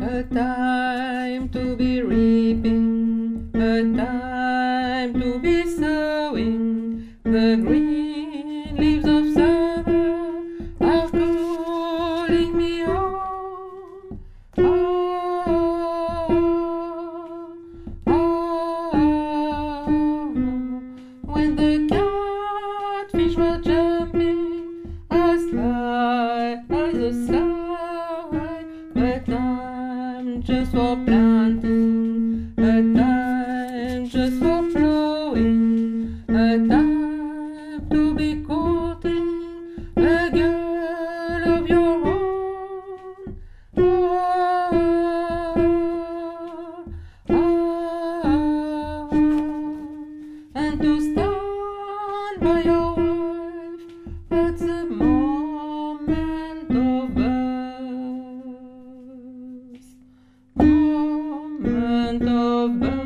A time to be reaping, a time to be sowing. The green leaves of summer are calling me home. Oh, oh, when the catfish were jumping as high as the sky, a time just for planting, a time just for plowing, a time to be courting a girl of your own. Oh, oh, and to stand by your wife at the moment of birth. Moment of birth.